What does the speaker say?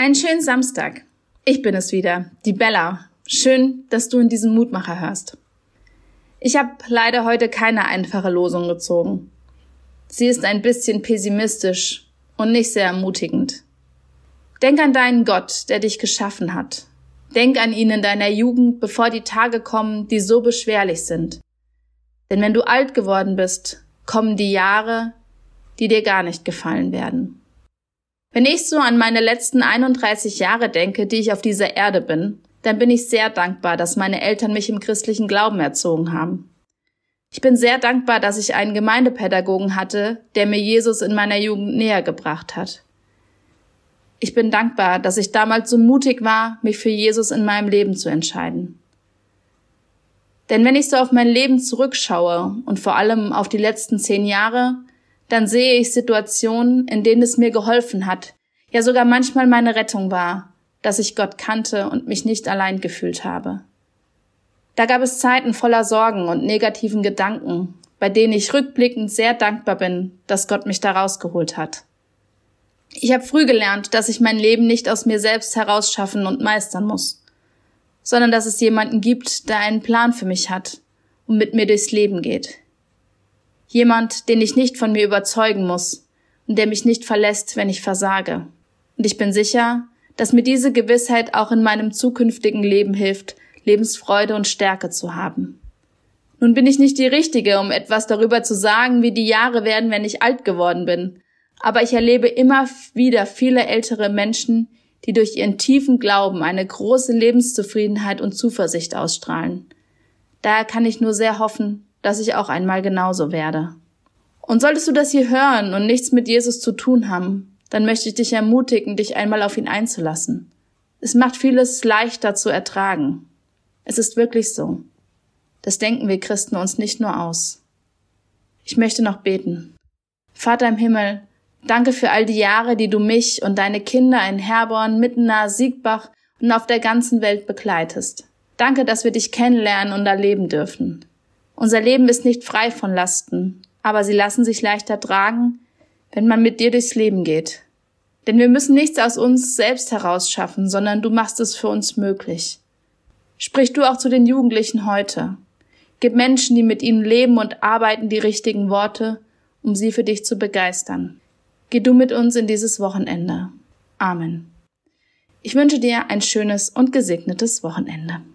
Einen schönen Samstag. Ich bin es wieder, die Bella. Schön, dass du in diesen Mutmacher hörst. Ich habe leider heute keine einfache Losung gezogen. Sie ist ein bisschen pessimistisch und nicht sehr ermutigend. Denk an deinen Gott, der dich geschaffen hat. Denk an ihn in deiner Jugend, bevor die Tage kommen, die so beschwerlich sind. Denn wenn du alt geworden bist, kommen die Jahre, die dir gar nicht gefallen werden. Wenn ich so an meine letzten 31 Jahre denke, die ich auf dieser Erde bin, dann bin ich sehr dankbar, dass meine Eltern mich im christlichen Glauben erzogen haben. Ich bin sehr dankbar, dass ich einen Gemeindepädagogen hatte, der mir Jesus in meiner Jugend näher gebracht hat. Ich bin dankbar, dass ich damals so mutig war, mich für Jesus in meinem Leben zu entscheiden. Denn wenn ich so auf mein Leben zurückschaue und vor allem auf die letzten 10 Jahre, dann sehe ich Situationen, in denen es mir geholfen hat, ja sogar manchmal meine Rettung war, dass ich Gott kannte und mich nicht allein gefühlt habe. Da gab es Zeiten voller Sorgen und negativen Gedanken, bei denen ich rückblickend sehr dankbar bin, dass Gott mich da rausgeholt hat. Ich habe früh gelernt, dass ich mein Leben nicht aus mir selbst herausschaffen und meistern muss, sondern dass es jemanden gibt, der einen Plan für mich hat und mit mir durchs Leben geht. Jemand, den ich nicht von mir überzeugen muss und der mich nicht verlässt, wenn ich versage. Und ich bin sicher, dass mir diese Gewissheit auch in meinem zukünftigen Leben hilft, Lebensfreude und Stärke zu haben. Nun bin ich nicht die Richtige, um etwas darüber zu sagen, wie die Jahre werden, wenn ich alt geworden bin. Aber ich erlebe immer wieder viele ältere Menschen, die durch ihren tiefen Glauben eine große Lebenszufriedenheit und Zuversicht ausstrahlen. Daher kann ich nur sehr hoffen, dass ich auch einmal genauso werde. Und solltest du das hier hören und nichts mit Jesus zu tun haben, dann möchte ich dich ermutigen, dich einmal auf ihn einzulassen. Es macht vieles leichter zu ertragen. Es ist wirklich so. Das denken wir Christen uns nicht nur aus. Ich möchte noch beten. Vater im Himmel, danke für all die Jahre, die du mich und deine Kinder in Herborn, Mittenaar, Siegbach und auf der ganzen Welt begleitest. Danke, dass wir dich kennenlernen und erleben dürfen. Unser Leben ist nicht frei von Lasten, aber sie lassen sich leichter tragen, wenn man mit dir durchs Leben geht. Denn wir müssen nichts aus uns selbst herausschaffen, sondern du machst es für uns möglich. Sprich du auch zu den Jugendlichen heute. Gib Menschen, die mit ihnen leben und arbeiten, die richtigen Worte, um sie für dich zu begeistern. Geh du mit uns in dieses Wochenende. Amen. Ich wünsche dir ein schönes und gesegnetes Wochenende.